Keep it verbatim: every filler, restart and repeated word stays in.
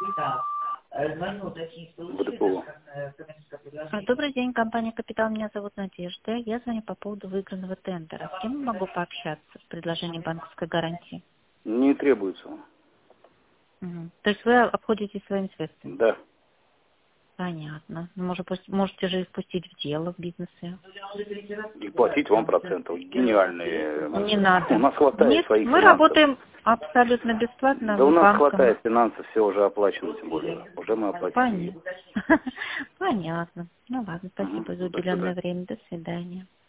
БДПУ. Добрый день, компания «Капитал». Меня зовут Надежда. Я звоню по поводу выигранного тендера. С кем могу пообщаться с предложением банковской гарантии? Не требуется. Угу. То есть вы обходитесь своими средствами? Да. Понятно. Ну, Может, пусть- можете же их пустить в дело в бизнесе. И платить вам процентов. Гениальные. Не надо. У нас хватает Нет, своих мы финансов. работаем абсолютно бесплатно. Да у нас банком. хватает финансов, все уже оплачено, тем более. Уже мы оплатили. Понятно. Понятно. Ну ладно, спасибо Угу. за До уделенное свидания. время. До свидания.